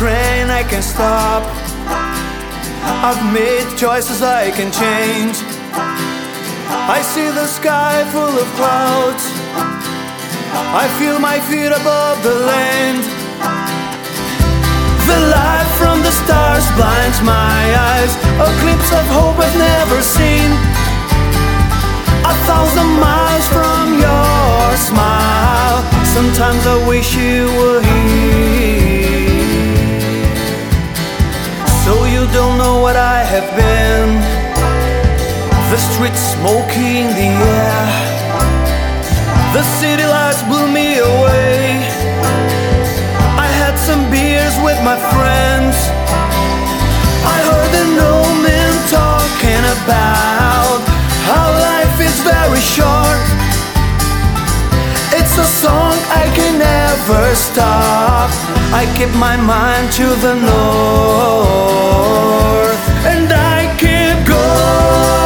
train I can stop. I've made choices I can change. I see the sky full of clouds. I feel my feet above the land. The light from the stars blinds my eyes, a glimpse of hope I've never seen. 1,000 miles from your smile. Sometimes I wish you were here. So you don't know what I have been. The streets smoking the air. The city lights blew me away. I had some beers with my friends. I heard an old man talking about how life is very short. It's a song I can never stop. I keep my mind to the north, and I keep going.